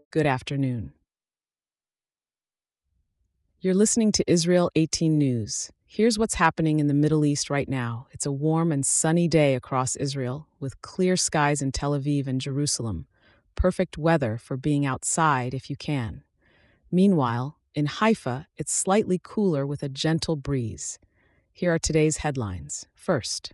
Good afternoon. You're listening to Israel 18 News. Here's what's happening in the Middle East right now. It's a warm and sunny day across Israel, with clear skies in Tel Aviv and Jerusalem. Perfect weather for being outside if you can. Meanwhile, in Haifa, it's slightly cooler with a gentle breeze. Here are today's headlines. First,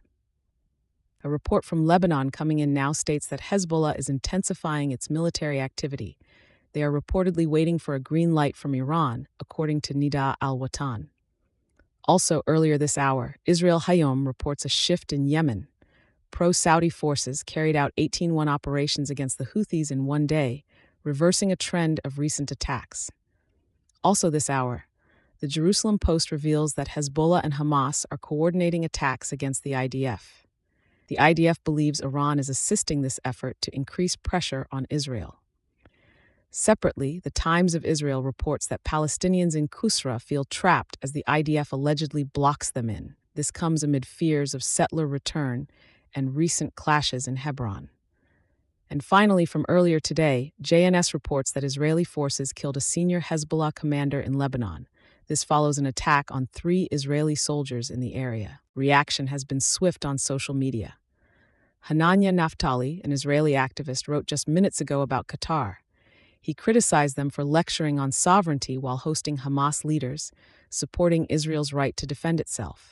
a report from Lebanon coming in now states that Hezbollah is intensifying its military activity. They are reportedly waiting for a green light from Iran, according to Nida al-Watan. Also, earlier this hour, Israel Hayom reports a shift in Yemen. Pro-Saudi forces carried out 18-1 operations against the Houthis in one day, reversing a trend of recent attacks. Also this hour, the Jerusalem Post reveals that Hezbollah and Hamas are coordinating attacks against the IDF. The IDF believes Iran is assisting this effort to increase pressure on Israel. Separately, the Times of Israel reports that Palestinians in Qusra feel trapped as the IDF allegedly blocks them in. This comes amid fears of settler return and recent clashes in Hebron. And finally, from earlier today, JNS reports that Israeli forces killed a senior Hezbollah commander in Lebanon. This follows an attack on 3 Israeli soldiers in the area. Reaction has been swift on social media. Hananya Naftali, an Israeli activist, wrote just minutes ago about Qatar. He criticized them for lecturing on sovereignty while hosting Hamas leaders, supporting Israel's right to defend itself.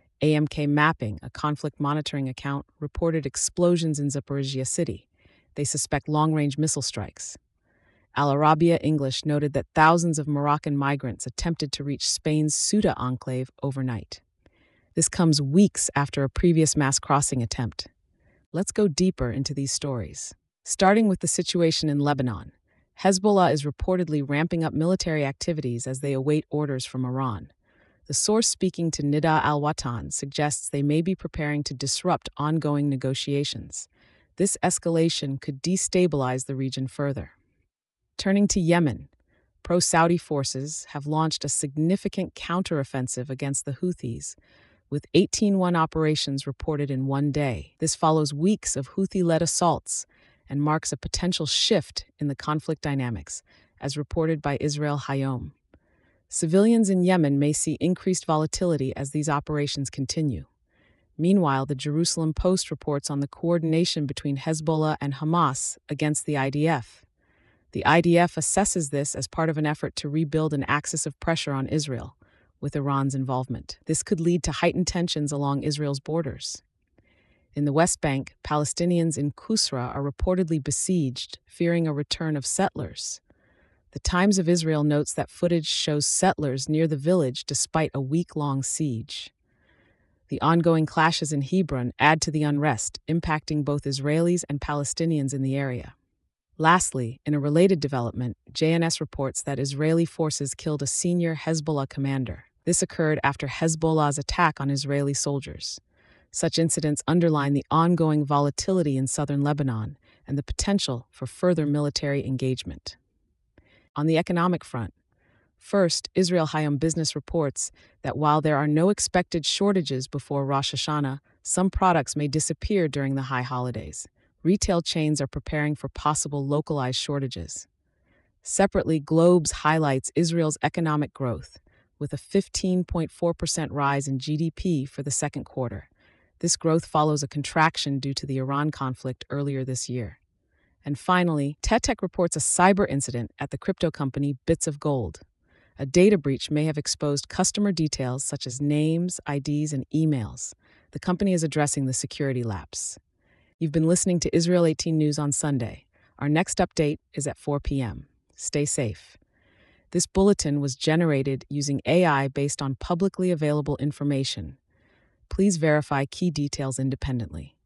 AMK Mapping, a conflict monitoring account, reported explosions in Zaporizhia city. They suspect long-range missile strikes. Al Arabiya English noted that thousands of Moroccan migrants attempted to reach Spain's Ceuta enclave overnight. This comes weeks after a previous mass crossing attempt. Let's go deeper into these stories. Starting with the situation in Lebanon. Hezbollah is reportedly ramping up military activities as they await orders from Iran. The source speaking to Nida al-Watan suggests they may be preparing to disrupt ongoing negotiations. This escalation could destabilize the region further. Turning to Yemen, pro-Saudi forces have launched a significant counteroffensive against the Houthis, with 18-1 operations reported in one day. This follows weeks of Houthi-led assaults and marks a potential shift in the conflict dynamics, as reported by Israel Hayom. Civilians in Yemen may see increased volatility as these operations continue. Meanwhile, the Jerusalem Post reports on the coordination between Hezbollah and Hamas against the IDF. The IDF assesses this as part of an effort to rebuild an axis of pressure on Israel, with Iran's involvement. This could lead to heightened tensions along Israel's borders. In the West Bank, Palestinians in Qusra are reportedly besieged, fearing a return of settlers. The Times of Israel notes that footage shows settlers near the village despite a week-long siege. The ongoing clashes in Hebron add to the unrest, impacting both Israelis and Palestinians in the area. Lastly, in a related development, JNS reports that Israeli forces killed a senior Hezbollah commander. This occurred after Hezbollah's attack on Israeli soldiers. Such incidents underline the ongoing volatility in southern Lebanon and the potential for further military engagement. On the economic front, first, Israel Hayom Business reports that while there are no expected shortages before Rosh Hashanah, some products may disappear during the high holidays. Retail chains are preparing for possible localized shortages. Separately, Globes highlights Israel's economic growth, with a 15.4% rise in GDP for the second quarter. This growth follows a contraction due to the Iran conflict earlier this year. And finally, TETEC reports a cyber incident at the crypto company Bits of Gold. A data breach may have exposed customer details such as names, IDs, and emails. The company is addressing the security lapse. You've been listening to Israel 18 News on Sunday. Our next update is at 4 p.m. Stay safe. This bulletin was generated using AI based on publicly available information. Please verify key details independently.